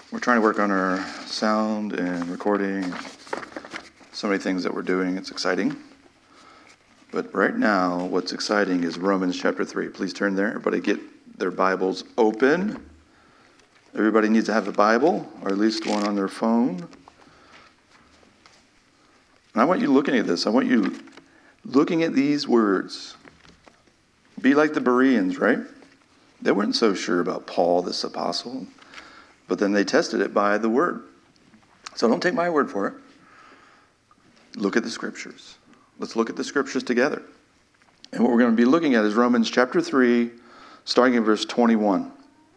We're trying to work on our sound and recording. So many things that we're doing. It's exciting. But right now, what's exciting is Romans chapter 3. Please turn there. Everybody get their Bibles open. Everybody needs to have a Bible, or at least one on their phone. And I want you looking at this. I want you looking at these words. Be like the Bereans, right? They weren't so sure about Paul, this apostle. But then they tested it by the word. So don't take my word for it. Look at the scriptures. Let's look at the scriptures together. And what we're going to be looking at is Romans chapter 3, starting in verse 21.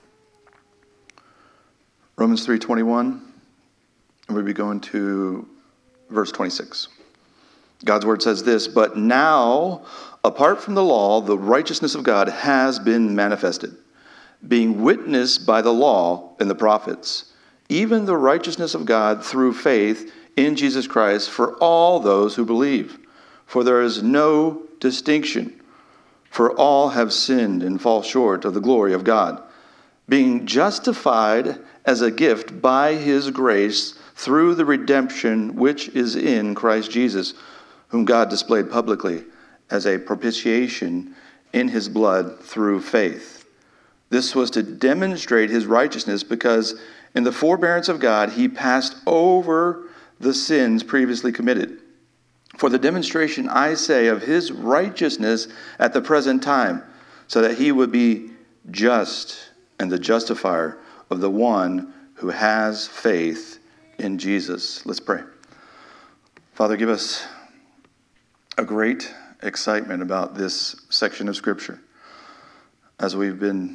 Romans 3:21, and we'll be going to verse 26. God's word says this, "But now, apart from the law, the righteousness of God has been manifested, being witnessed by the law and the prophets, even the righteousness of God through faith in Jesus Christ for all those who believe. For there is no distinction, for all have sinned and fall short of the glory of God, being justified as a gift by his grace through the redemption which is in Christ Jesus, whom God displayed publicly as a propitiation in his blood through faith. This was to demonstrate his righteousness, because in the forbearance of God he passed over the sins previously committed. For the demonstration, I say, of his righteousness at the present time, so that he would be just and the justifier of the one who has faith in Jesus." Let's pray. Father, give us a great excitement about this section of Scripture as we've been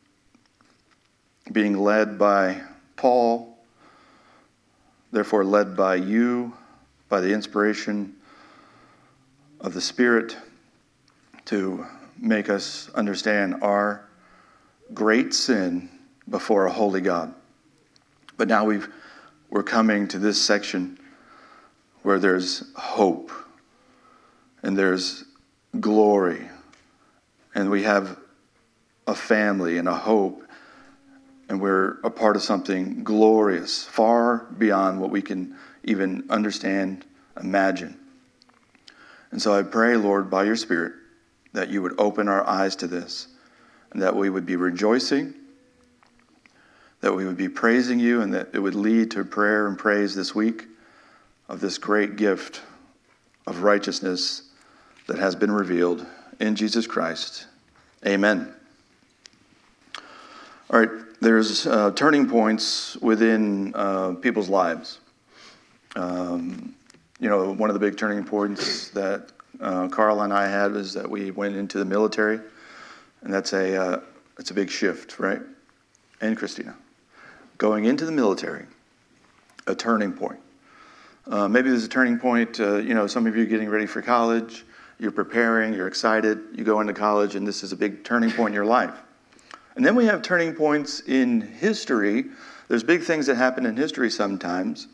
being led by Paul, therefore led by you, by the inspiration of the Spirit, to make us understand our great sin before a holy God. But now we're coming to this section where there's hope and there's glory, and we have a family and a hope, and we're a part of something glorious, far beyond what we can even understand, imagine. And so I pray, Lord, by your Spirit, that you would open our eyes to this, and that we would be rejoicing, that we would be praising you, and that it would lead to prayer and praise this week of this great gift of righteousness that has been revealed in Jesus Christ. Amen. All right, there's turning points within people's lives. One of the big turning points that Carl and I had was that we went into the military, and it's a big shift, right? And Christina, going into the military, a turning point. Maybe there's a turning point. Some of you are getting ready for college. You're preparing. You're excited. You go into college, and this is a big turning point in your life. And then we have turning points in history. There's big things that happen in history sometimes.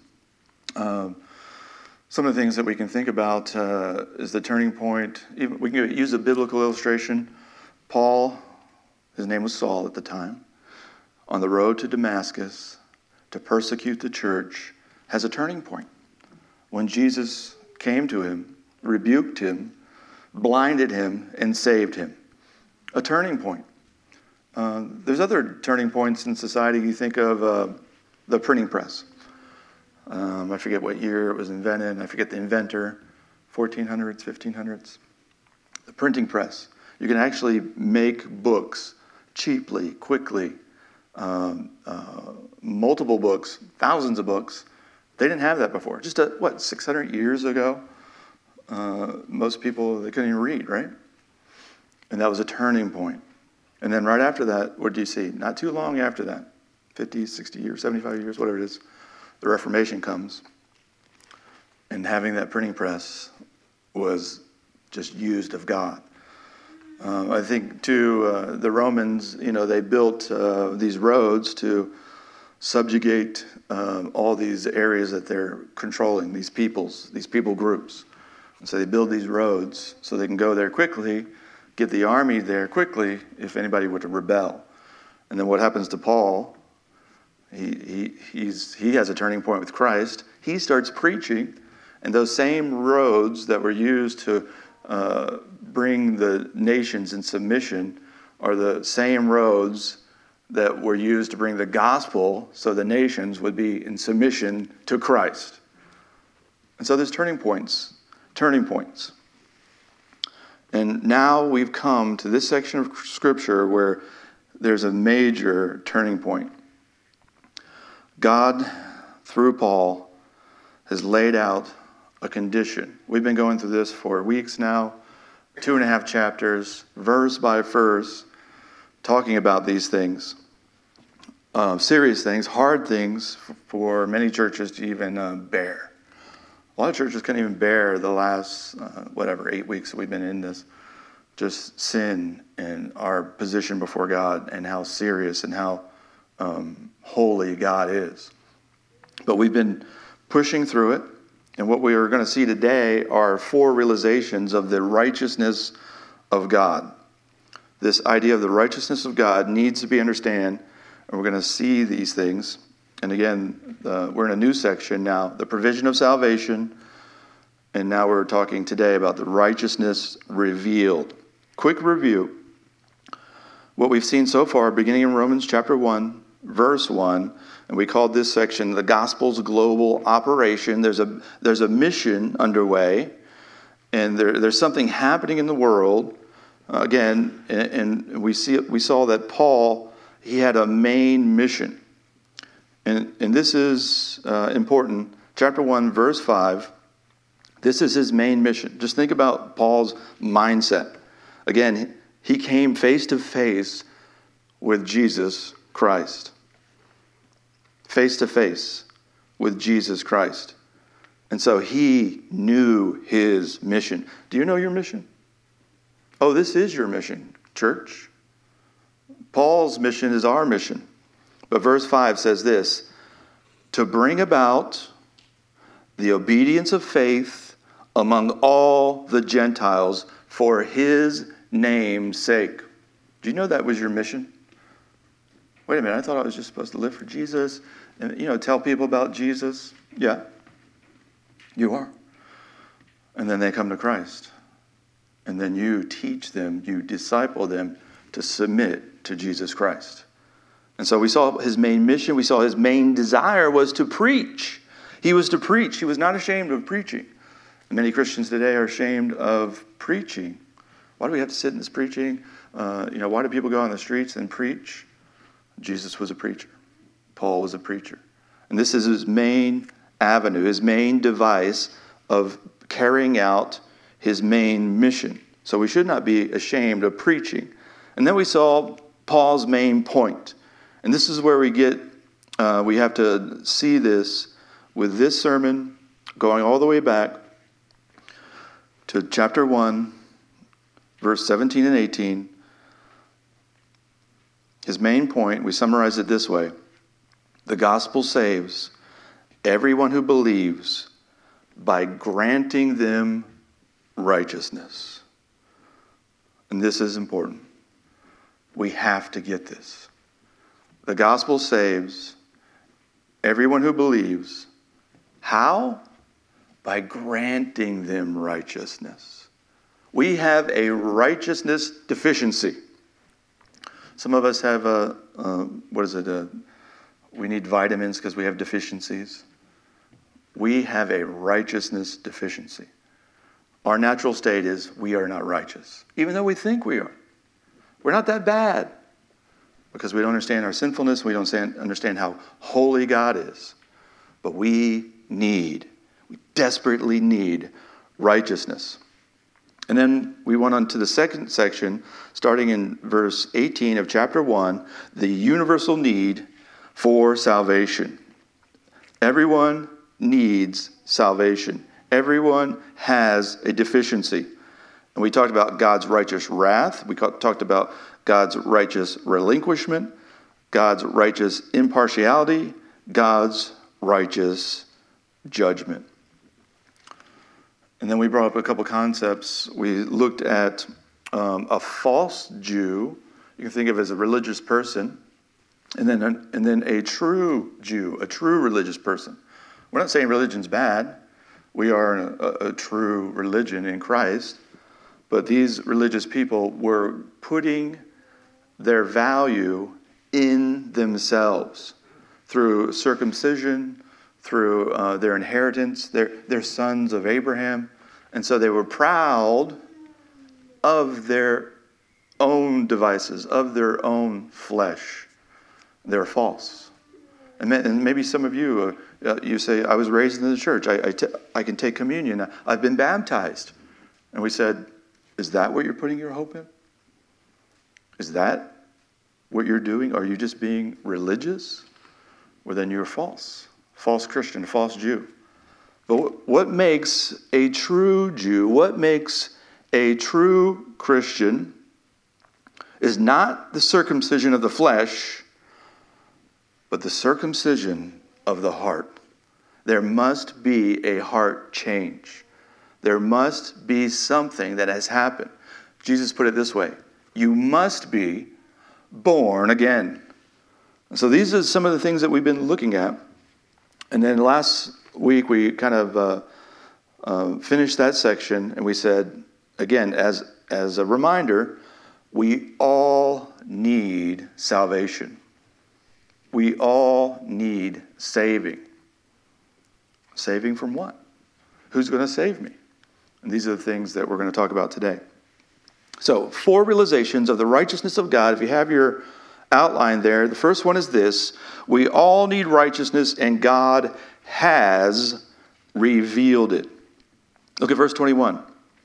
Some of the things that we can think about is the turning point. We can use a biblical illustration. Paul, his name was Saul at the time, on the road to Damascus to persecute the church, has a turning point. When Jesus came to him, rebuked him, blinded him, and saved him. A turning point. There's other turning points in society. You think of the printing press. I forget what year it was invented. I forget the inventor. 1400s, 1500s. The printing press. You can actually make books cheaply, quickly. Multiple books, thousands of books. They didn't have that before. Just 600 years ago? Most people, they couldn't even read, right? And that was a turning point. And then right after that, what do you see? Not too long after that, 50, 60 years, 75 years, whatever it is, the Reformation comes. And having that printing press was just used of God. I think, too, the Romans, they built these roads to subjugate all these areas that they're controlling, these people groups. And so they build these roads so they can go there quickly, get the army there quickly if anybody were to rebel. And then what happens to Paul? He has a turning point with Christ. He starts preaching, and those same roads that were used to bring the nations in submission are the same roads that were used to bring the gospel so the nations would be in submission to Christ. And so there's turning points. And now we've come to this section of Scripture where there's a major turning point. God, through Paul, has laid out a condition. We've been going through this for weeks now, 2.5 chapters, verse by verse, talking about these things. Serious things, hard things for many churches to even bear. A lot of churches couldn't even bear the last, 8 weeks that we've been in this. Just sin and our position before God and how serious and how holy God is. But we've been pushing through it. And what we are going to see today are 4 realizations of the righteousness of God. This idea of the righteousness of God needs to be understood. And we're going to see these things. And again, we're in a new section now, the provision of salvation. And now we're talking today about the righteousness revealed. Quick review. What we've seen so far, beginning in Romans chapter 1, verse 1, and we called this section the gospel's global operation. There's a mission underway, and there's something happening in the world. Again, and we saw that Paul, he had a main mission. And this is important. Chapter 1, verse 5, this is his main mission. Just think about Paul's mindset. Again, he came face to face with Jesus Christ. Face to face with Jesus Christ. And so he knew his mission. Do you know your mission? Oh, this is your mission, church. Paul's mission is our mission. But verse 5 says this, to bring about the obedience of faith among all the Gentiles for his name's sake. Do you know that was your mission? Wait a minute, I thought I was just supposed to live for Jesus and, tell people about Jesus. Yeah, you are. And then they come to Christ. And then you teach them, you disciple them to submit to Jesus Christ. And so we saw his main mission, we saw his main desire was to preach. He was to preach. He was not ashamed of preaching. And many Christians today are ashamed of preaching. Why do we have to sit in this preaching? Why do people go on the streets and preach? Jesus was a preacher. Paul was a preacher. And this is his main avenue, his main device of carrying out his main mission. So we should not be ashamed of preaching. And then we saw Paul's main point. And this is where we have to see this with this sermon going all the way back to chapter 1, verse 17 and 18. His main point, we summarize it this way. The gospel saves everyone who believes by granting them righteousness. And this is important. We have to get this. The gospel saves everyone who believes. How? By granting them righteousness. We have a righteousness deficiency. Some of us have we need vitamins because we have deficiencies. We have a righteousness deficiency. Our natural state is we are not righteous, even though we think we are. We're not that bad because we don't understand our sinfulness. We don't understand how holy God is. But we desperately need righteousness. And then we went on to the second section, starting in verse 18 of chapter 1, the universal need for salvation. Everyone needs salvation. Everyone has a deficiency. And we talked about God's righteous wrath. We talked about God's righteous relinquishment, God's righteous impartiality, God's righteous judgment. And then we brought up a couple concepts. We looked at a false Jew. You can think of as a religious person And then a true Jew, a true religious person. We're not saying religion's bad. We are a true religion in Christ. But these religious people were putting their value in themselves through circumcision, through their inheritance. They're sons of Abraham. And so they were proud of their own devices, of their own flesh. They're false. And maybe some of you, you say, I was raised in the church. I can take communion. I've been baptized. And we said, is that what you're putting your hope in? Is that what you're doing? Are you just being religious? Well, then you're false. False Christian, false Jew. But what makes a true Jew, what makes a true Christian is not the circumcision of the flesh, but the circumcision of the heart. There must be a heart change. There must be something that has happened. Jesus put it this way: you must be born again. So these are some of the things that we've been looking at. And then last week we kind of finished that section, and we said, again, as a reminder, we all need salvation. We all need saving. Saving from what? Who's going to save me? And these are the things that we're going to talk about today. So, 4 realizations of the righteousness of God. If you have your outline there, the first one is this: we all need righteousness, and God has revealed it. Look at verse 21.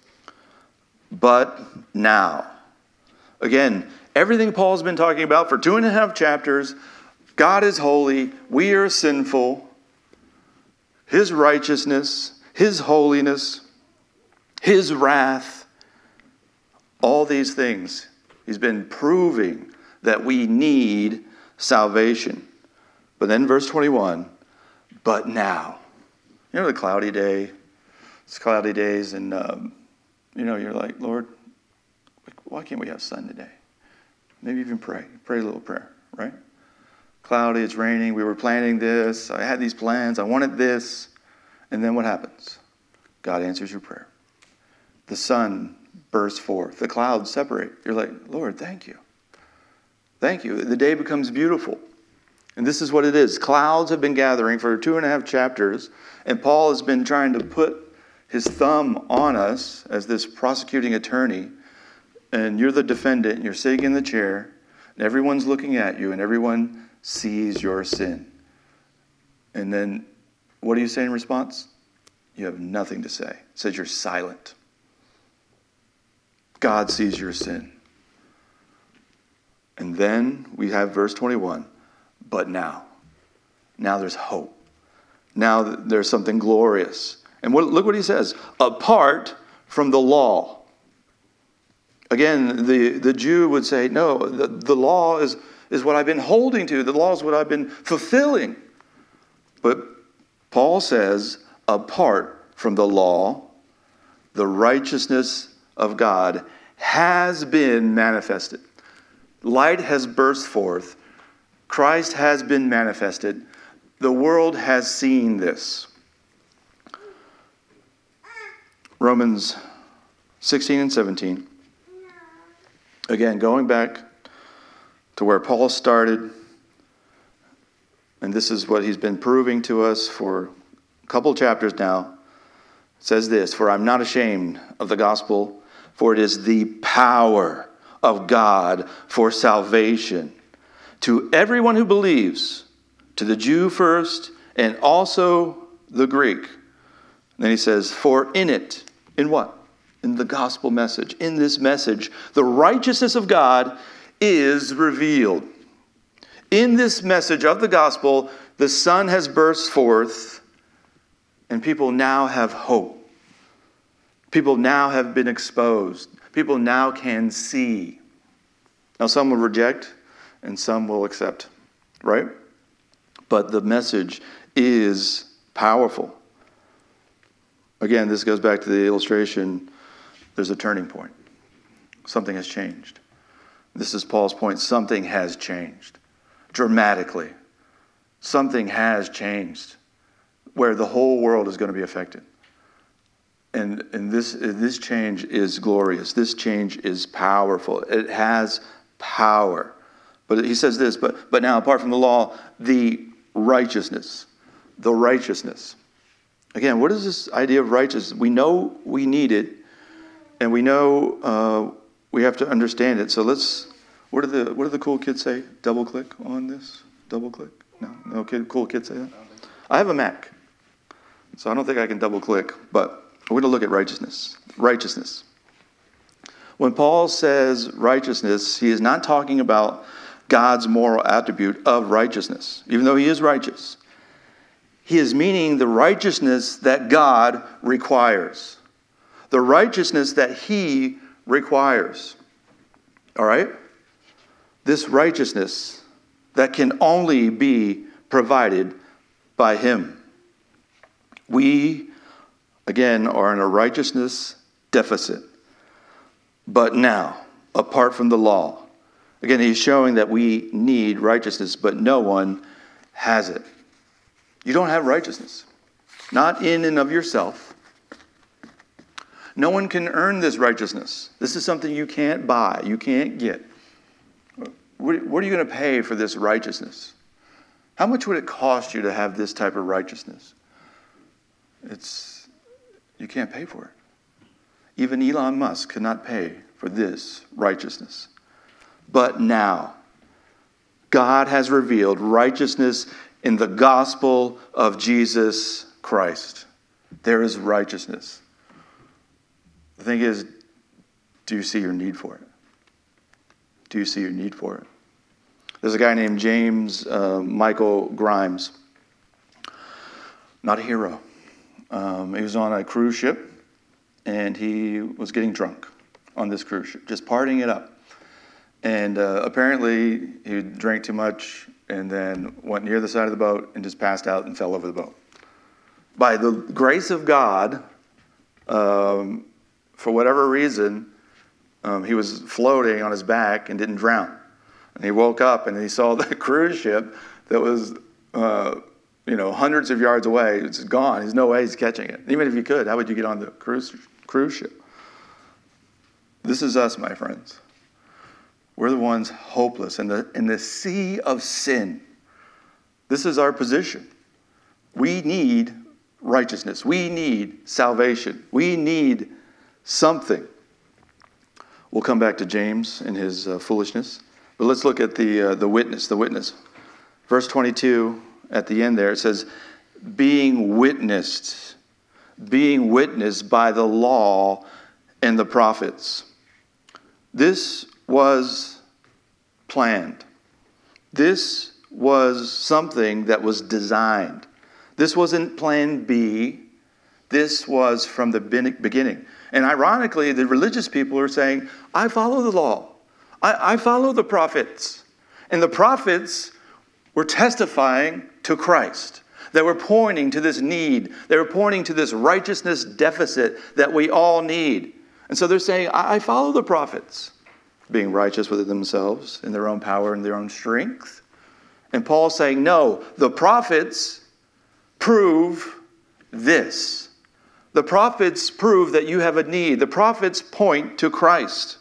But now. Again, everything Paul's been talking about for 2.5 chapters, God is holy, we are sinful, His righteousness, His holiness, His wrath, all these things. He's been proving that we need salvation. But then verse 21, but now. You know the cloudy day? It's cloudy days, and you're like, Lord, why can't we have sun today? Maybe even pray a little prayer, right? Cloudy, it's raining, we were planning this, I had these plans, I wanted this. And then what happens? God answers your prayer. The sun bursts forth, the clouds separate. You're like, Lord, thank you. Thank you. The day becomes beautiful. And this is what it is. Clouds have been gathering for 2.5 chapters, and Paul has been trying to put his thumb on us as this prosecuting attorney, and you're the defendant, and you're sitting in the chair, and everyone's looking at you, and everyone sees your sin. And then what do you say in response? You have nothing to say. It says you're silent. God sees your sin. And then we have verse 21. But now there's hope. Now there's something glorious. And look what he says. Apart from the law. Again, the Jew would say, no, the law is what I've been holding to. The law is what I've been fulfilling. But Paul says, apart from the law, the righteousness of God has been manifested. Light has burst forth. Christ has been manifested. The world has seen this. Romans 16 and 17. Again, going back to where Paul started, and this is what he's been proving to us for a couple chapters now. It says this: for I'm not ashamed of the gospel, for it is the power of God for salvation to everyone who believes, to the Jew first, and also the Greek. And then he says, for in it, in what? In the gospel message. In this message, the righteousness of God is revealed. In this message of the gospel, the sun has burst forth, and people now have hope. People now have been exposed. People now can see. Now, some will reject, and some will accept, right? But the message is powerful. Again, this goes back to the illustration. There's a turning point. Something has changed. This is Paul's point. Something has changed. dramatically. Something has changed where the whole world is going to be affected. And this change is glorious. This change is powerful. It has power. But he says this, but now apart from the law, the righteousness. The righteousness. Again, what is this idea of righteousness? We know we need it, and we know we have to understand it. So what do the cool kids say? Double click on this? Double click? No cool kids say that? I have a Mac, so I don't think I can double click, but we're going to look at righteousness. Righteousness. When Paul says righteousness, he is not talking about God's moral attribute of righteousness, even though he is righteous. He is meaning the righteousness that God requires. The righteousness that he requires. All right? This righteousness that can only be provided by him. We, again, are in a righteousness deficit. But now, apart from the law, again, he's showing that we need righteousness, but no one has it. You don't have righteousness. Not in and of yourself. No one can earn this righteousness. This is something you can't buy. You can't get. What are you going to pay for this righteousness? How much would it cost you to have this type of righteousness? You can't pay for it. Even Elon Musk cannot pay for this righteousness. But now, God has revealed righteousness in the gospel of Jesus Christ. There is righteousness. The thing is, do you see your need for it? Do you see your need for it? There's a guy named James Michael Grimes. Not a hero. He was on a cruise ship, and he was getting drunk on this cruise ship, just partying it up. And apparently, he drank too much and then went near the side of the boat and just passed out and fell over the boat. By the grace of God, for whatever reason, he was floating on his back and didn't drown. And he woke up and he saw the cruise ship that was, hundreds of yards away. It's gone. There's no way he's catching it. Even if you could, how would you get on the cruise ship? This is us, my friends. We're the ones hopeless in the sea of sin. This is our position. We need righteousness. We need salvation. We need something. We'll come back to James and his foolishness. But let's look at the witness. The witness. Verse 22, at the end there, it says, being witnessed by the law and the prophets. This was planned. This was something that was designed. This wasn't plan B. This was from the beginning. And ironically, the religious people are saying, I follow the law. I follow the prophets. And the prophets were testifying to Christ. They were pointing to this need. They were pointing to this righteousness deficit that we all need. And so they're saying, I follow the prophets, being righteous within themselves, in their own power and their own strength. And Paul's saying, no, the prophets prove this. The prophets prove that you have a need. The prophets point to Christ.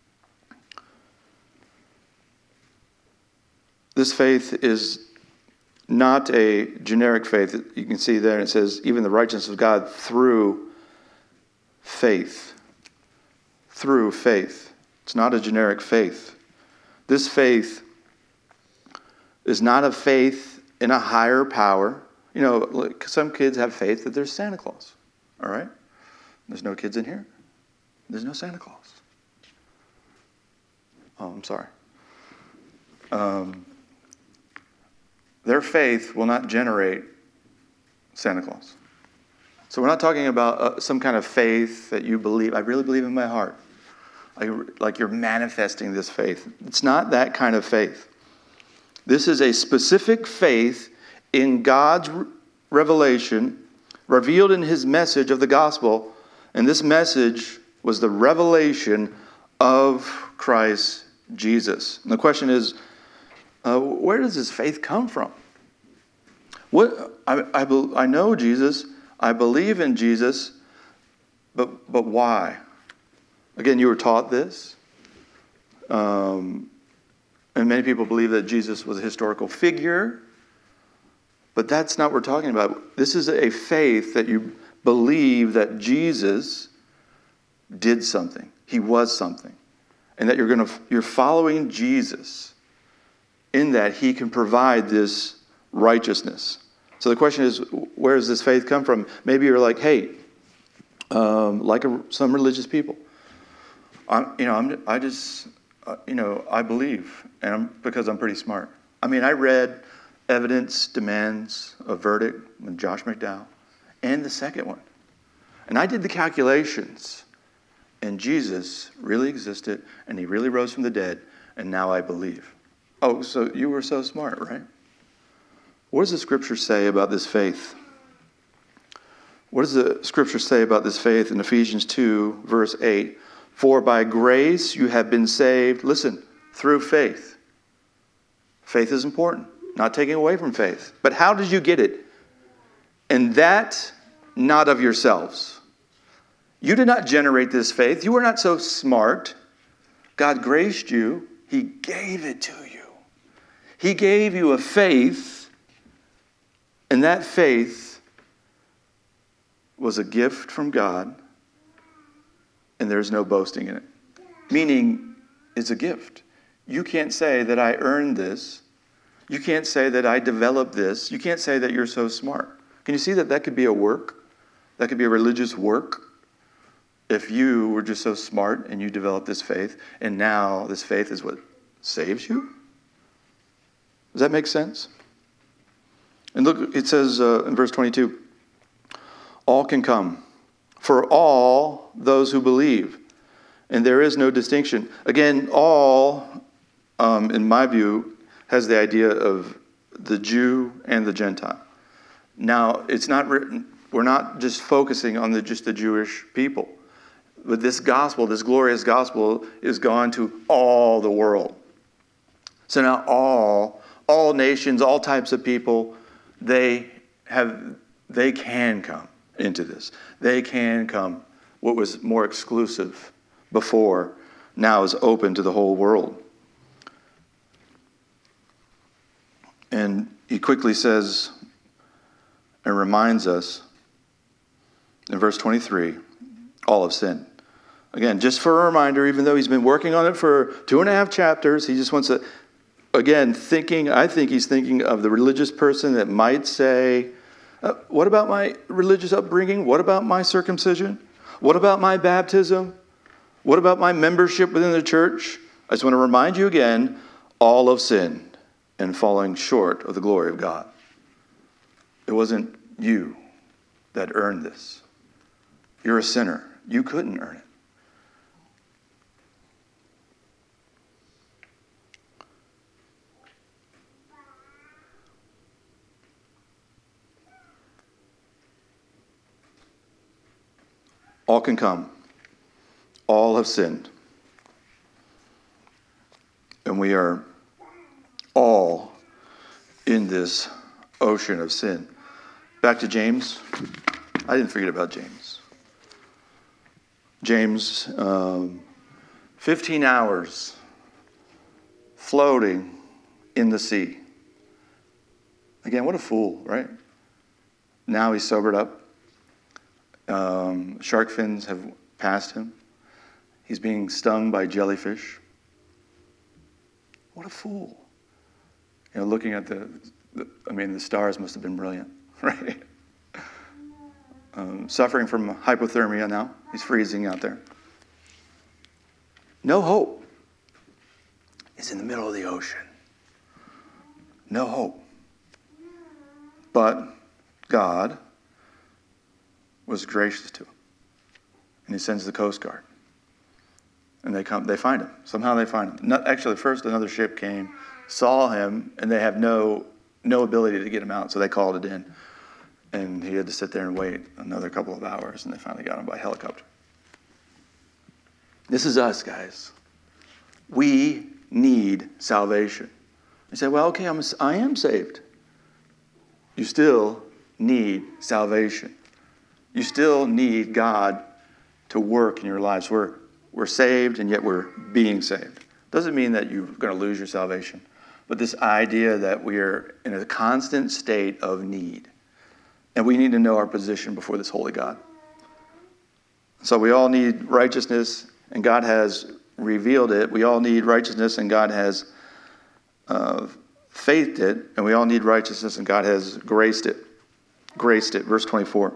This faith is not a generic faith. You can see there it says, even the righteousness of God through faith. Through faith. It's not a generic faith. This faith is not a faith in a higher power. You know, some kids have faith that there's Santa Claus. All right? There's no kids in here. There's no Santa Claus. Oh, I'm sorry. Their faith will not generate Santa Claus. So we're not talking about some kind of faith that you believe. I really believe in my heart. Like you're manifesting this faith. It's not that kind of faith. This is a specific faith in God's revelation, revealed in his message of the gospel. And this message was the revelation of Christ Jesus. And the question is, where does this faith come from? I know Jesus. I believe in Jesus. But why? Again, you were taught this. And many people believe that Jesus was a historical figure. But that's not what we're talking about. This is a faith that you believe that Jesus did something. He was something. And that you're following Jesus in that he can provide this righteousness. So the question is, where does this faith come from? Maybe you're like, hey, some religious people. I believe, because I'm pretty smart. I mean, I read Evidence Demands a Verdict with Josh McDowell, and the second one. And I did the calculations, and Jesus really existed, and he really rose from the dead, and now I believe. Oh, so you were so smart, right? What does the Scripture say about this faith? What does the Scripture say about this faith in Ephesians 2, verse 8? For by grace you have been saved, listen, through faith. Faith is important, not taking away from faith. But how did you get it? And that not of yourselves. You did not generate this faith. You were not so smart. God graced you. He gave it to you. He gave you a faith, and that faith was a gift from God, and there's no boasting in it. Meaning, it's a gift. You can't say that I earned this. You can't say that I developed this. You can't say that you're so smart. Can you see that could be a work? That could be a religious work. If you were just so smart and you developed this faith, and now this faith is what saves you? Does that make sense? And look, it says in verse 22, all can come, for all those who believe. And there is no distinction. Again, all, in my view, has the idea of the Jew and the Gentile. Now, it's not written, we're not just focusing on just the Jewish people. But this gospel, this glorious gospel, is gone to all the world. So now all nations, all types of people, they can come into this. They can come. What was more exclusive before now is open to the whole world. And he quickly says and reminds us in verse 23, all have sinned. Again, just for a reminder, even though he's been working on it for 2.5 chapters, he just wants to, again, I think he's thinking of the religious person that might say, what about my religious upbringing? What about my circumcision? What about my baptism? What about my membership within the church? I just want to remind you again, all have sinned and falling short of the glory of God. It wasn't you that earned this. You're a sinner. You couldn't earn it. All can come. All have sinned. And we are all in this ocean of sin. Back to James. I didn't forget about James. James, 15 hours floating in the sea. Again, what a fool, right? Now he's sobered up. Shark fins have passed him. He's being stung by jellyfish. What a fool. Looking at the stars must have been brilliant, right? Suffering from hypothermia now. He's freezing out there. No hope. He's in the middle of the ocean. No hope. But God was gracious to him. And he sends the Coast Guard. And they find him. Somehow they find him. Actually, first another ship came, saw him, and they have no ability to get him out, so they called it in. And he had to sit there and wait another couple of hours, and they finally got him by helicopter. This is us, guys. We need salvation. You say, well, okay, I am saved. You still need salvation. You still need God to work in your lives. We're saved, and yet we're being saved. Doesn't mean that you're going to lose your salvation, but this idea that we are in a constant state of need, and we need to know our position before this holy God. So we all need righteousness, and God has revealed it. We all need righteousness, and God has faithed it, and we all need righteousness, and God has graced it. Verse 24.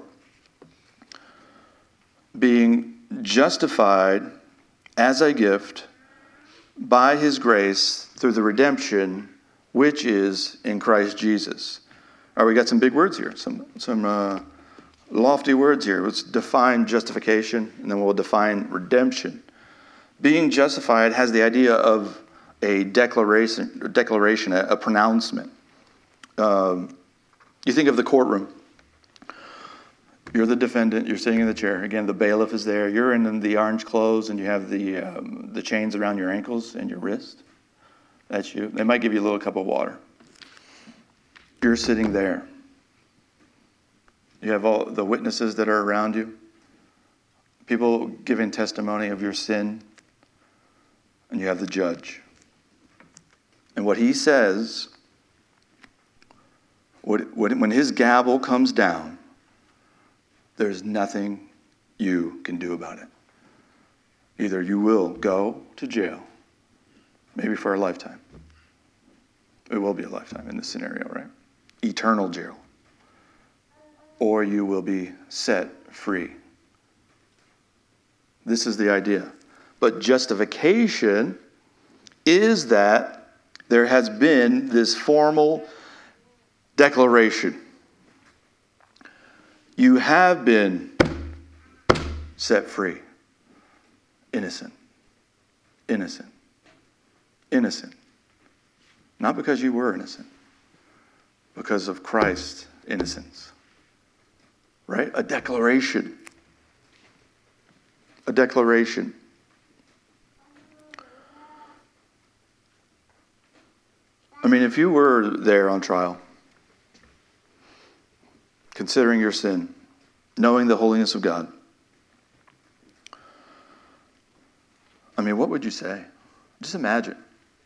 Being justified as a gift by his grace through the redemption which is in Christ Jesus. All right, we got some big words here, some lofty words here. Let's define justification, and then we'll define redemption. Being justified has the idea of a declaration, a pronouncement. You think of the courtroom. You're the defendant. You're sitting in the chair. Again, the bailiff is there. You're in the orange clothes, and you have the chains around your ankles and your wrist. That's you. They might give you a little cup of water. You're sitting there. You have all the witnesses that are around you. People giving testimony of your sin. And you have the judge. And what he says, when his gavel comes down, there's nothing you can do about it. Either you will go to jail, maybe for a lifetime. It will be a lifetime in this scenario, right? Eternal jail. Or you will be set free. This is the idea. But justification is that there has been this formal declaration. You have been set free. Innocent. Innocent. Innocent. Not because you were innocent. Because of Christ's innocence. Right? A declaration. A declaration. I mean, if you were there on trial, considering your sin, knowing the holiness of God, I mean, what would you say? Just imagine.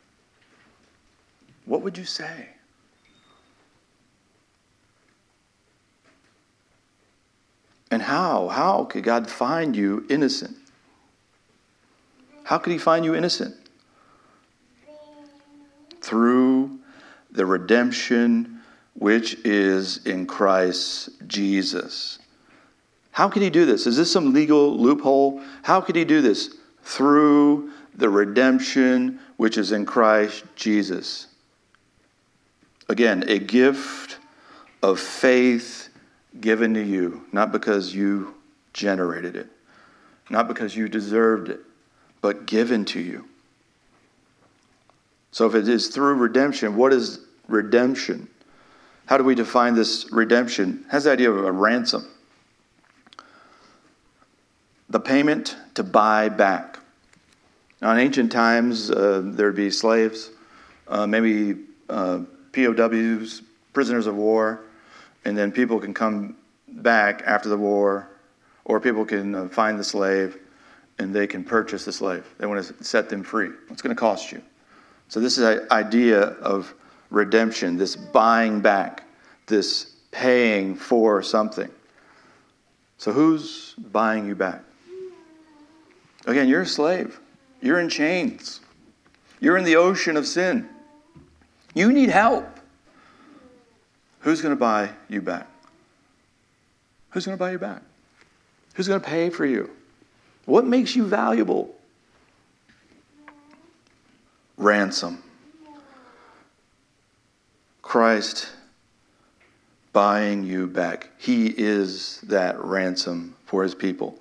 What would you say? And how? How could God find you innocent? How could he find you innocent? Through the redemption which is in Christ Jesus. How can he do this? Is this some legal loophole? How could he do this? Through the redemption which is in Christ Jesus. Again, a gift of faith given to you, not because you generated it, not because you deserved it, but given to you. So if it is through redemption, what is redemption? How do we define this redemption? It has the idea of a ransom. The payment to buy back. Now, in ancient times, there'd be slaves, maybe POWs, prisoners of war, and then people can come back after the war, or people can find the slave, and they can purchase the slave. They want to set them free. What's going to cost you? So this is an idea of redemption, this buying back, this paying for something. So who's buying you back? Again, you're a slave. You're in chains. You're in the ocean of sin. You need help. Who's going to buy you back? Who's going to buy you back? Who's going to pay for you? What makes you valuable? Ransom. Christ buying you back. He is that ransom for his people.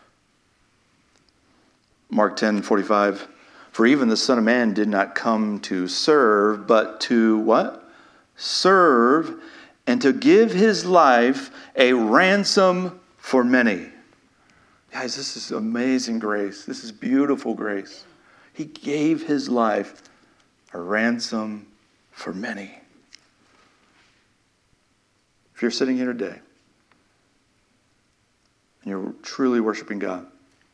Mark 10:45. For even the Son of Man did not come to serve, but to what? Serve, and to give his life a ransom for many. Guys, this is amazing grace. This is beautiful grace. He gave his life a ransom for many. If you're sitting here today and you're truly worshiping God,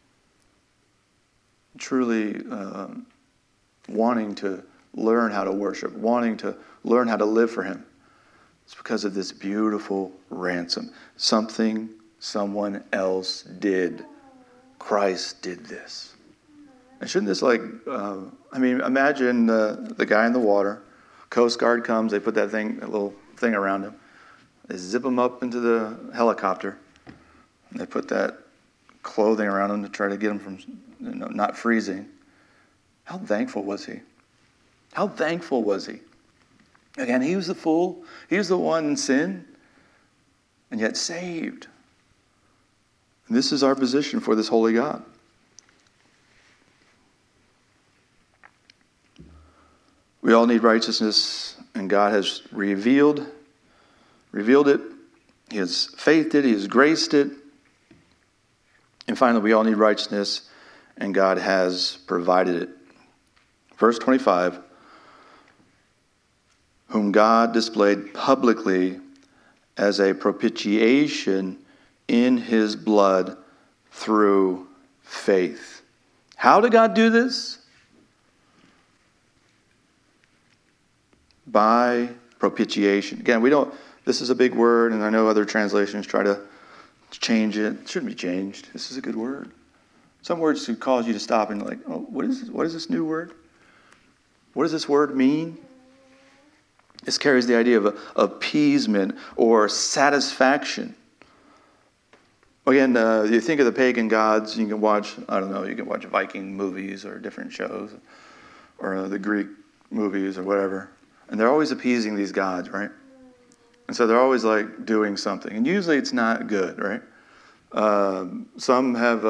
truly wanting to learn how to worship, wanting to learn how to live for Him, it's because of this beautiful ransom. Something someone else did. Christ did this. And shouldn't this imagine the guy in the water. Coast Guard comes, they put that little thing around him. They zip him up into the helicopter. And they put that clothing around him to try to get him from not freezing. How thankful was he? How thankful was he? Again, he was the fool. He was the one in sin, and yet saved. And this is our position for this holy God. We all need righteousness, and God has revealed it. He has faithed it. He has graced it. And finally, we all need righteousness, and God has provided it. Verse 25, whom God displayed publicly as a propitiation in His blood through faith. How did God do this? By propitiation. Again, this is a big word, and I know other translations try to change it. It shouldn't be changed. This is a good word. Some words could cause you to stop and what is this new word? What does this word mean? This carries the idea of appeasement or satisfaction. Again, you think of the pagan gods, you can watch Viking movies or different shows, or the Greek movies or whatever. And they're always appeasing these gods, right? And so they're always doing something. And usually it's not good, right? Some have,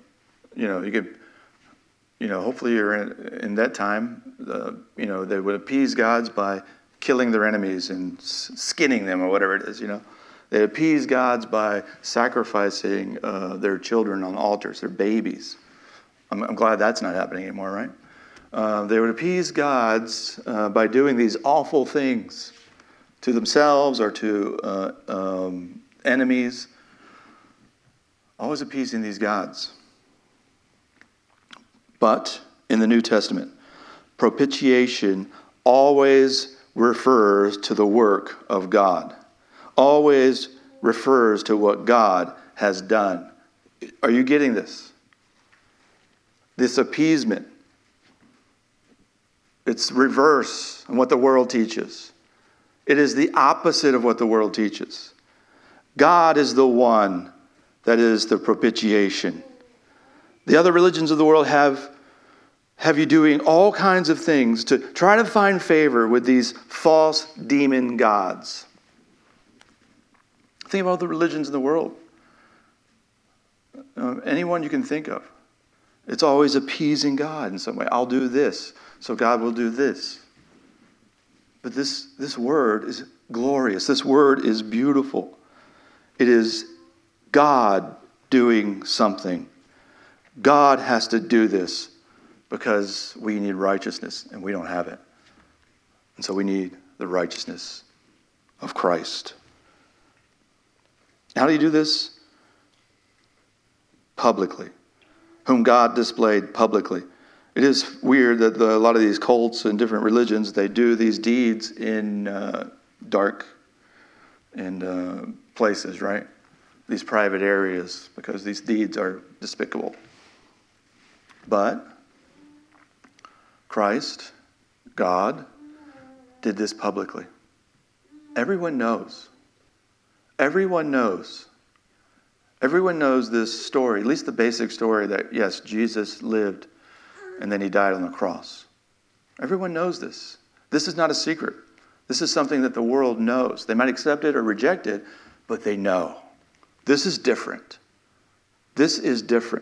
hopefully you're in that time, they would appease gods by killing their enemies and skinning them or whatever it is, They appease gods by sacrificing their children on altars, their babies. I'm glad that's not happening anymore, right? They would appease gods by doing these awful things to themselves or to enemies. Always appeasing these gods. But in the New Testament, propitiation always refers to the work of God. Always refers to what God has done. Are you getting this? This appeasement. It's reverse on what the world teaches. It is the opposite of what the world teaches. God is the one that is the propitiation. The other religions of the world have you doing all kinds of things to try to find favor with these false demon gods. Think of all the religions in the world. Anyone you can think of. It's always appeasing God in some way. I'll do this, so God will do this. But this word is glorious. This word is beautiful. It is God doing something. God has to do this because we need righteousness and we don't have it. And so we need the righteousness of Christ. How do you do this? Publicly. Whom God displayed publicly. It is weird that a lot of these cults and different religions, they do these deeds in dark places, right? These private areas, because these deeds are despicable. But Christ, God, did this publicly. Everyone knows. Everyone knows. Everyone knows this story, at least the basic story that, yes, Jesus lived and then He died on the cross. Everyone knows this. This is not a secret. This is something that the world knows. They might accept it or reject it, but they know. This is different. This is different.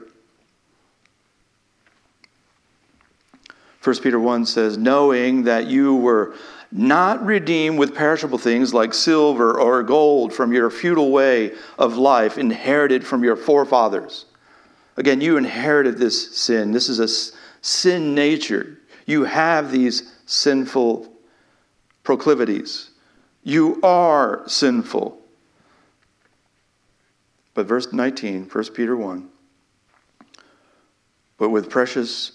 1 Peter 1 says, knowing that you were not redeemed with perishable things like silver or gold from your futile way of life inherited from your forefathers. Again, you inherited this sin. This is a sin nature. You have these sinful proclivities. You are sinful. But verse 19, 1 Peter 1. But with precious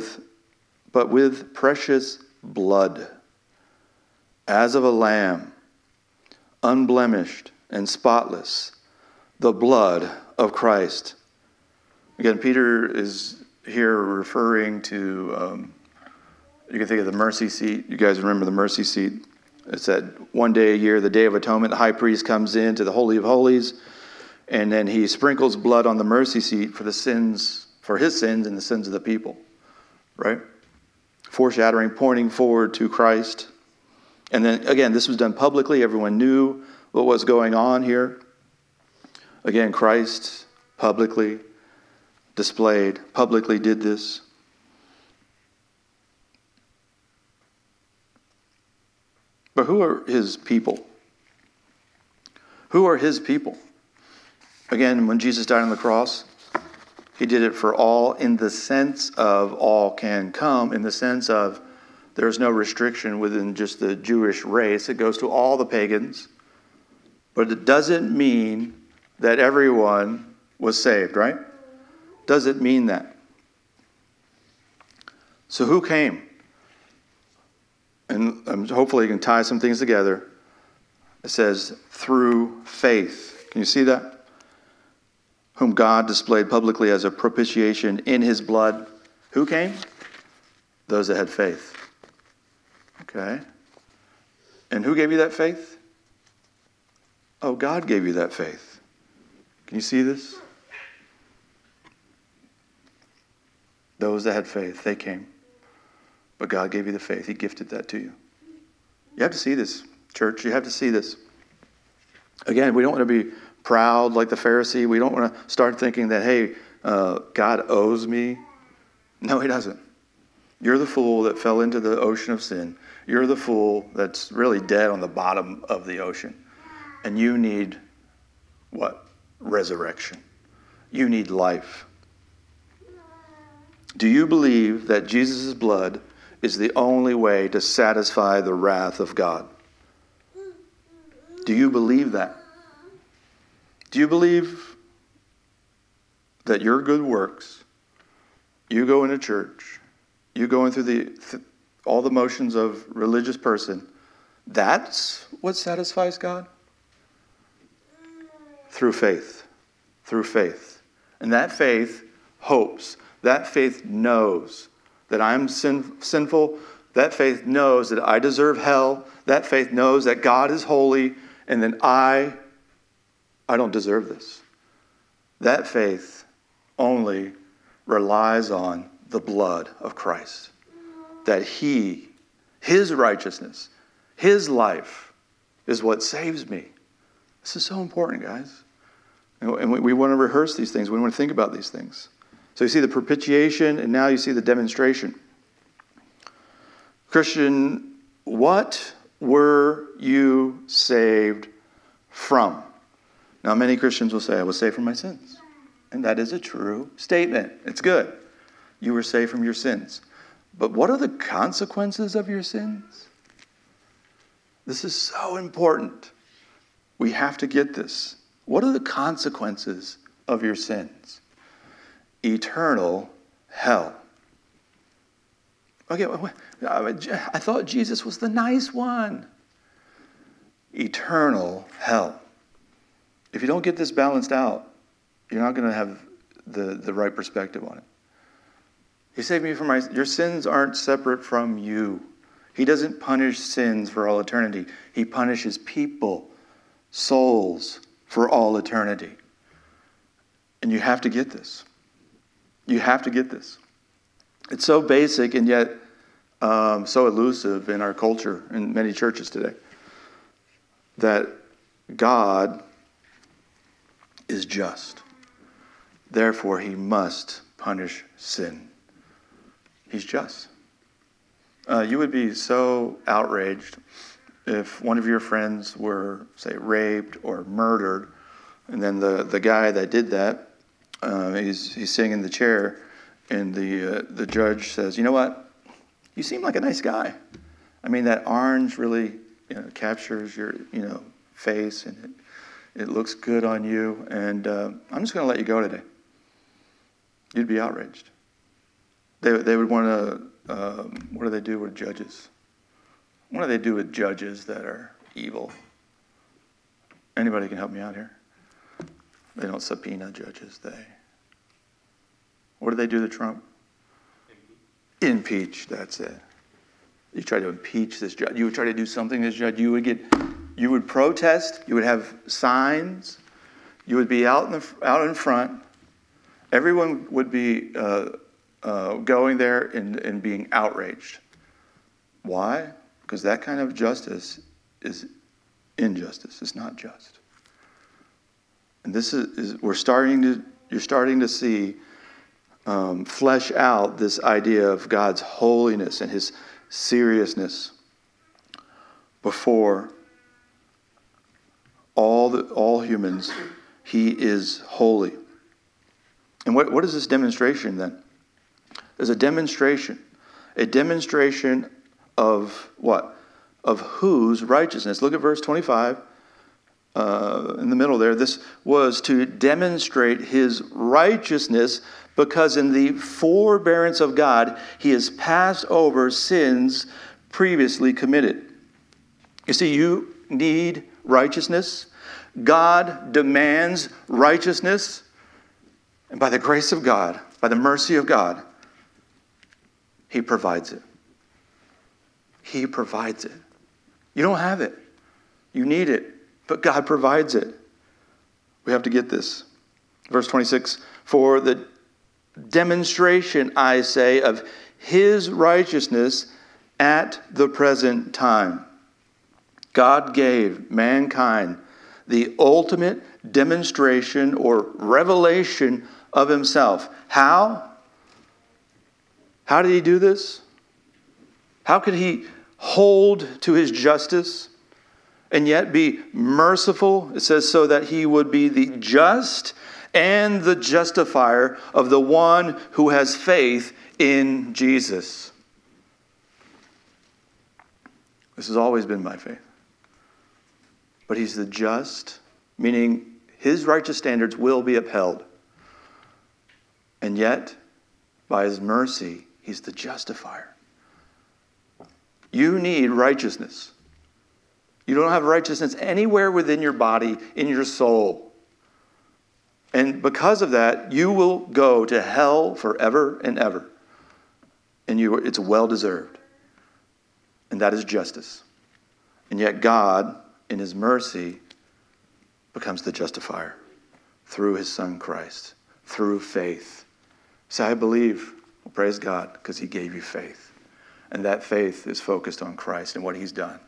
blood, as of a lamb, unblemished and spotless, the blood of Christ. Again, Peter is here referring to, you can think of the mercy seat. You guys remember the mercy seat? It's that one day a year, the Day of Atonement, the high priest comes into the Holy of Holies, and then he sprinkles blood on the mercy seat for his sins and the sins of the people, right? Foreshadowing, pointing forward to Christ. And then, again, this was done publicly. Everyone knew what was going on here. Again, Christ publicly displayed, publicly did this. But who are his people? Who are his people? Again, when Jesus died on the cross, he did it for all in the sense of all can come, in the sense of there's no restriction within just the Jewish race. It goes to all the pagans. But it doesn't mean that everyone was saved, right? Doesn't mean that. So who came? And hopefully you can tie some things together. It says, through faith. Can you see that? Whom God displayed publicly as a propitiation in his blood. Who came? Those that had faith. Okay. And who gave you that faith? Oh, God gave you that faith. Can you see this? Those that had faith, they came. But God gave you the faith. He gifted that to you. You have to see this, church. You have to see this. Again, we don't want to be proud like the Pharisee. We don't want to start thinking that, hey, God owes me. No, he doesn't. You're the fool that fell into the ocean of sin. You're the fool that's really dead on the bottom of the ocean. And you need what? Resurrection. You need life. Do you believe that Jesus' blood is the only way to satisfy the wrath of God? Do you believe that? Do you believe that your good works, you go into church, you go through all the motions of religious person, that's what satisfies God? Through faith. Through faith. And that faith hopes. That faith knows that I'm sinful. That faith knows that I deserve hell. That faith knows that God is holy and then I don't deserve this. That faith only relies on the blood of Christ. That his righteousness, his life is what saves me. This is so important, guys. And we want to rehearse these things. We want to think about these things. So you see the propitiation, and now you see the demonstration. Christian, what were you saved from? Now, many Christians will say, I was saved from my sins. And that is a true statement. It's good. You were saved from your sins. But what are the consequences of your sins? This is so important. We have to get this. What are the consequences of your sins? Eternal hell. Okay, I thought Jesus was the nice one. Eternal hell. If you don't get this balanced out, you're not going to have the right perspective on it. He saved me from your sins aren't separate from you. He doesn't punish sins for all eternity. He punishes people, souls, for all eternity. And you have to get this. You have to get this. It's so basic and yet so elusive in our culture, in many churches today, that God is just. Therefore, he must punish sin. He's just. You would be so outraged if one of your friends were, say, raped or murdered, and then the guy that did that, he's sitting in the chair, and the judge says, you know what? You seem like a nice guy. I mean, that orange really captures your face, and it looks good on you. And I'm just going to let you go today. You'd be outraged. They would want to. What do they do with judges? What do they do with judges that are evil? Anybody can help me out here? They don't subpoena judges. What do they do to Trump? Impeach. That's it. You try to impeach this judge. You would try to do something to this judge. You would protest. You would have signs. You would be out in front. Everyone would be going there and being outraged. Why? Because that kind of justice is injustice. It's not just. And this is you're starting to see flesh out this idea of God's holiness and his seriousness before all humans. He is holy. And what is this demonstration then? There's a demonstration of what? Of whose righteousness? Look at verse 25 in the middle there. This was to demonstrate his righteousness, because in the forbearance of God, he has passed over sins previously committed. You see, you need righteousness. God demands righteousness. And by the grace of God, by the mercy of God, he provides it. He provides it. You don't have it. You need it. But God provides it. We have to get this. Verse 26, for the demonstration, I say, of his righteousness at the present time. God gave mankind the ultimate demonstration or revelation of himself. How? How did he do this? How could he hold to his justice and yet be merciful? It says so that he would be the just and the justifier of the one who has faith in Jesus. This has always been my faith. But he's the just, meaning his righteous standards will be upheld. And yet, by his mercy, he's the justifier. You need righteousness. You don't have righteousness anywhere within your body, in your soul. And because of that, you will go to hell forever and ever. And it's well-deserved. And that is justice. And yet God, in his mercy, becomes the justifier through his Son Christ, through faith. Say, I believe. Well, praise God, because he gave you faith. And that faith is focused on Christ and what he's done.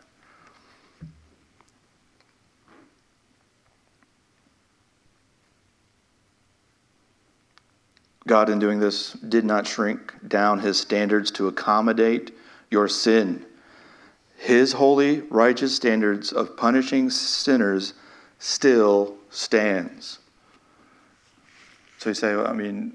God, in doing this, did not shrink down his standards to accommodate your sin. His holy, righteous standards of punishing sinners still stands. So you say,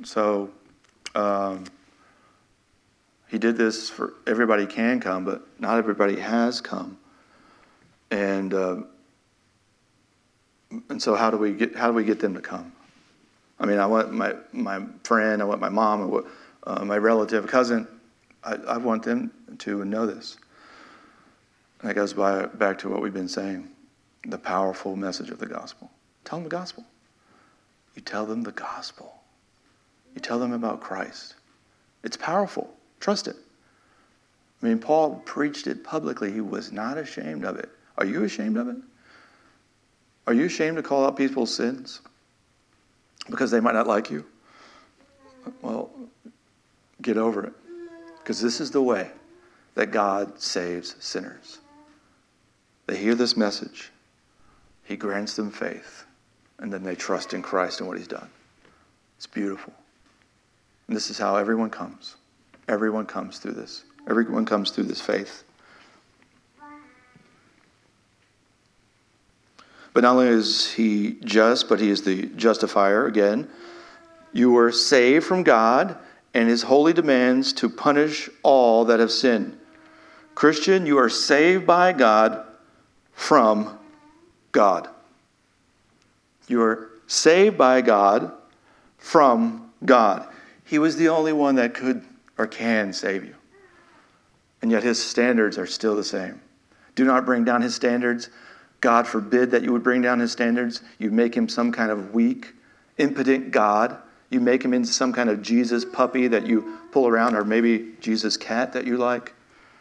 he did this for everybody can come, but not everybody has come. And so how do we get them to come? I mean, I want my friend, I want my mom, I want my relative, cousin. I want them to know this. And that goes back to what we've been saying, the powerful message of the gospel. Tell them the gospel. You tell them the gospel. You tell them about Christ. It's powerful. Trust it. I mean, Paul preached it publicly. He was not ashamed of it. Are you ashamed of it? Are you ashamed to call out people's sins because they might not like you? Well, get over it. Because this is the way that God saves sinners. They hear this message. He grants them faith. And then they trust in Christ and what he's done. It's beautiful. And this is how everyone comes. Everyone comes through this. Everyone comes through this faith. But not only is he just, but he is the justifier. Again, you were saved from God and his holy demands to punish all that have sinned. Christian, you are saved by God from God. You are saved by God from God. He was the only one that could or can save you. And yet his standards are still the same. Do not bring down his standards. God forbid that you would bring down his standards. You make him some kind of weak, impotent God. You make him into some kind of Jesus puppy that you pull around, or maybe Jesus cat that you like.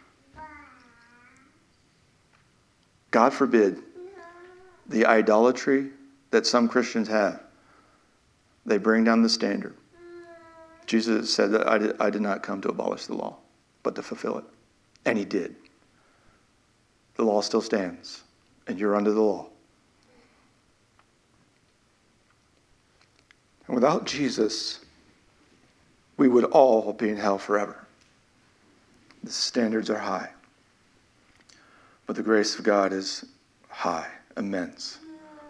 God forbid the idolatry that some Christians have. They bring down the standard. Jesus said that I did not come to abolish the law, but to fulfill it. And he did. The law still stands, and you're under the law. And without Jesus, we would all be in hell forever. The standards are high. But the grace of God is high, immense.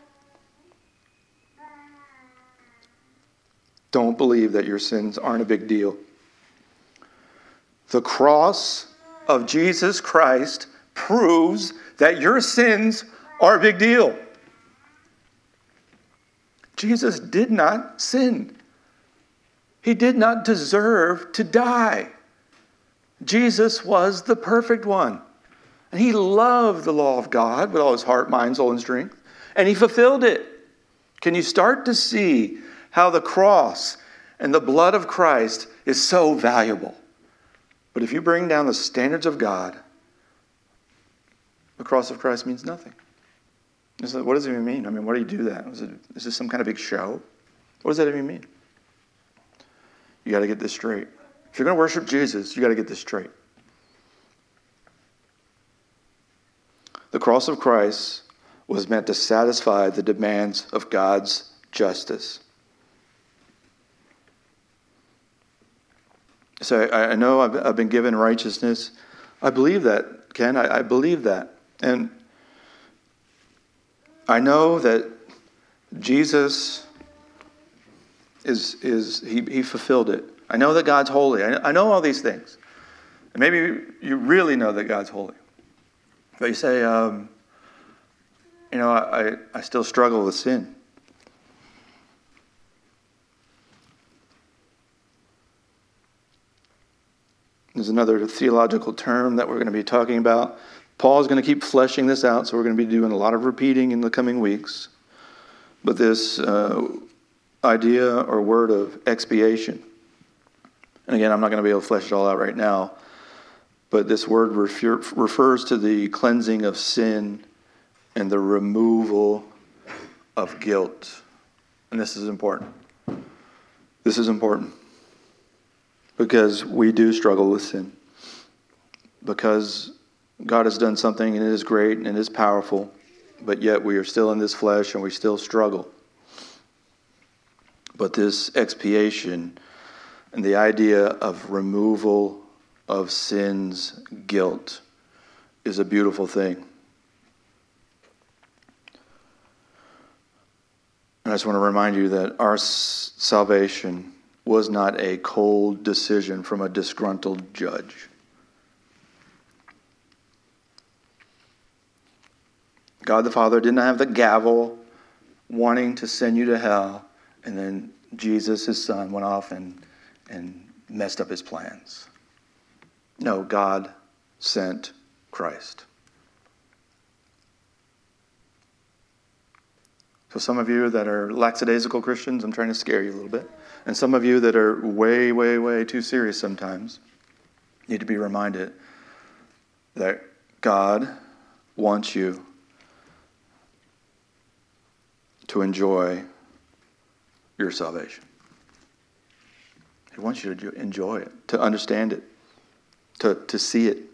Don't believe that your sins aren't a big deal. The cross of Jesus Christ proves that your sins are a big deal. Jesus did not sin. He did not deserve to die. Jesus was the perfect one. And he loved the law of God with all his heart, mind, soul, and strength. And he fulfilled it. Can you start to see how the cross and the blood of Christ is so valuable? But if you bring down the standards of God, the cross of Christ means nothing. What does it even mean? I mean, why do you do that? Is this some kind of big show? What does that even mean? You got to get this straight. If you're going to worship Jesus, you got to get this straight. The cross of Christ was meant to satisfy the demands of God's justice. So I know I've been given righteousness. I believe that, Ken. I believe that. And I know that Jesus he fulfilled it. I know that God's holy. I know all these things. And maybe you really know that God's holy. But you say, I still struggle with sin. There's another theological term that we're going to be talking about. Paul is going to keep fleshing this out, so we're going to be doing a lot of repeating in the coming weeks. But this idea or word of expiation. And again, I'm not going to be able to flesh it all out right now. But this word refers to the cleansing of sin and the removal of guilt. And this is important. This is important. Because we do struggle with sin. Because God has done something and it is great and it is powerful. But yet we are still in this flesh and we still struggle. But this expiation and the idea of removal of sin's guilt is a beautiful thing. And I just want to remind you that our salvation was not a cold decision from a disgruntled judge. God the Father did not have the gavel wanting to send you to hell, and then Jesus, his son, went off and messed up his plans. No, God sent Christ. So some of you that are lackadaisical Christians, I'm trying to scare you a little bit. And some of you that are way, way, way too serious sometimes need to be reminded that God wants you to enjoy your salvation. He wants you to enjoy it, to understand it, to see it.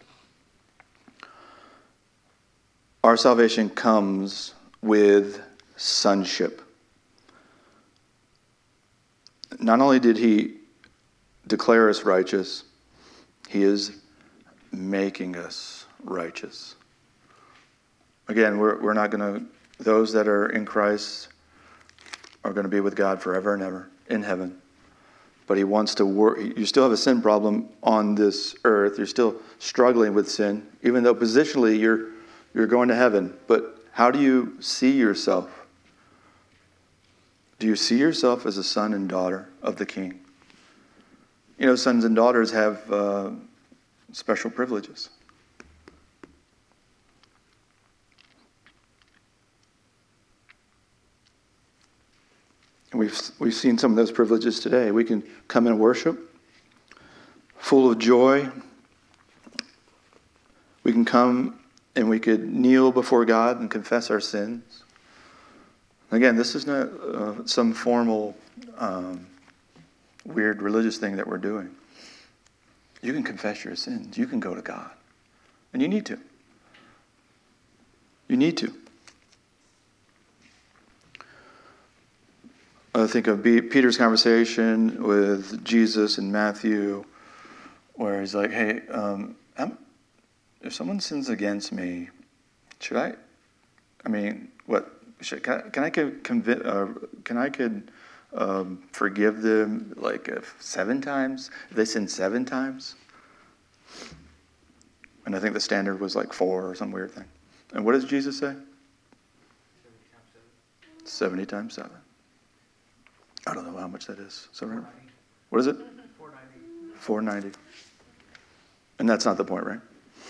Our salvation comes with sonship. Not only did he declare us righteous, he is making us righteous. Again, we're not going to, those that are in Christ are going to be with God forever and ever in heaven. but he wants to work. You still have a sin problem on this earth. You're still struggling with sin, even though positionally you're going to heaven. But how do you see yourself? Do you see yourself as a son and daughter of the King? You know, sons and daughters have special privileges. And we've seen some of those privileges today. We can come and worship, full of joy. We can come and we could kneel before God and confess our sins. Again, this is not some formal, weird religious thing that we're doing. You can confess your sins. You can go to God. And you need to. You need to. I think of Peter's conversation with Jesus in Matthew, where he's like, hey, if someone sins against me, should I? I mean, what? Can I forgive them like 7 times? If they sin 7 times? And I think the standard was like 4 or some weird thing. And what does Jesus say? 70 times 7. I don't know how much that is. So, what is it? 490. And that's not the point, right?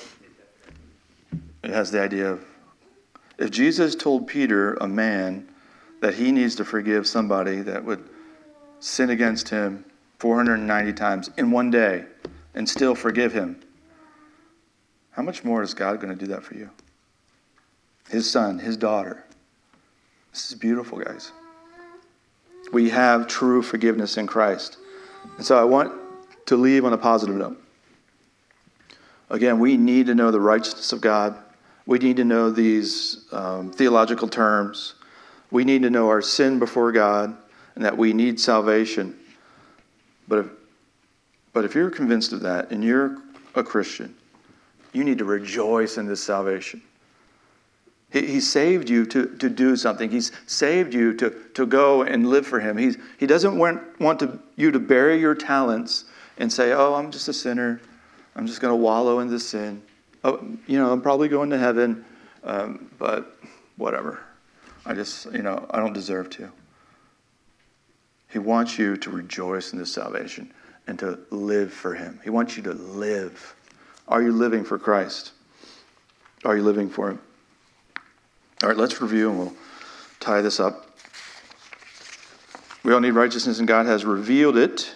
It has the idea of, if Jesus told Peter, a man, that he needs to forgive somebody that would sin against him 490 times in one day and still forgive him, how much more is God going to do that for you? His son, his daughter. This is beautiful, guys. We have true forgiveness in Christ. And so I want to leave on a positive note. Again, we need to know the righteousness of God. We need to know these theological terms. We need to know our sin before God and that we need salvation. But if you're convinced of that and you're a Christian, you need to rejoice in this salvation. He saved you to do something. He's saved you to go and live for him. He doesn't want you to bury your talents and say, oh, I'm just a sinner. I'm just going to wallow in this sin. Oh, I'm probably going to heaven, but whatever. I don't deserve to. He wants you to rejoice in this salvation and to live for him. He wants you to live. Are you living for Christ? Are you living for him? All right, let's review and we'll tie this up. We all need righteousness and God has revealed it.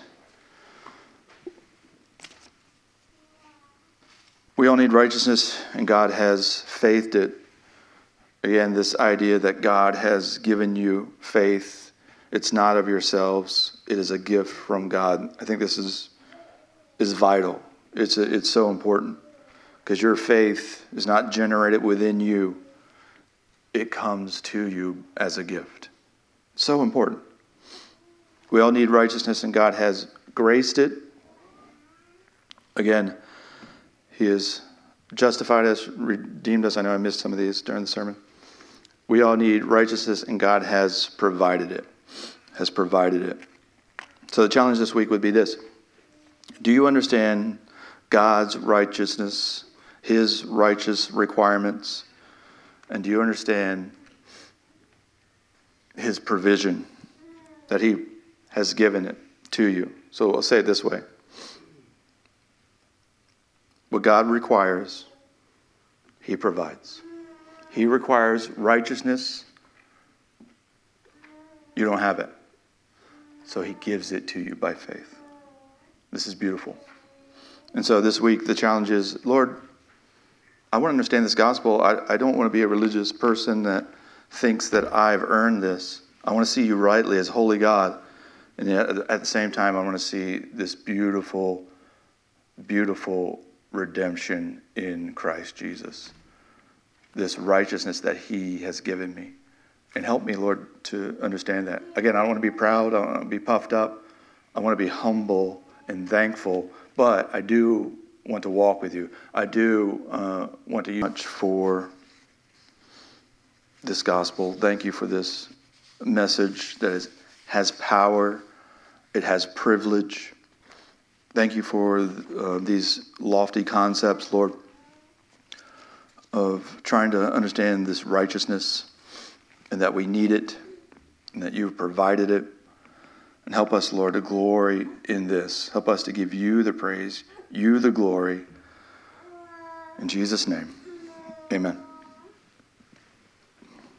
We all need righteousness and God has faithed it. Again, this idea that God has given you faith. It's not of yourselves. It is a gift from God. I think this is vital. It's so important because your faith is not generated within you. It comes to you as a gift. So important. We all need righteousness and God has graced it. Again, he has justified us, redeemed us. I know I missed some of these during the sermon. We all need righteousness and God has provided it. Has provided it. So the challenge this week would be this. Do you understand God's righteousness, his righteous requirements? And do you understand his provision that he has given it to you? So I'll say it this way. What God requires, he provides. He requires righteousness. You don't have it. So he gives it to you by faith. This is beautiful. And so this week the challenge is, Lord, I want to understand this gospel. I don't want to be a religious person that thinks that I've earned this. I want to see you rightly as holy God. And yet at the same time, I want to see this beautiful, beautiful redemption in Christ Jesus. This righteousness that he has given me. And help me, Lord, to understand that. Again, I don't want to be proud. I don't want to be puffed up. I want to be humble and thankful. But I do want to walk with you. I do want to use much for this gospel. Thank you for this message that has power It has privilege. Thank you for these lofty concepts, Lord, of trying to understand this righteousness and that we need it and that you've provided it. And help us, Lord, to glory in this. Help us to give you the praise, you the glory. In Jesus' name, amen.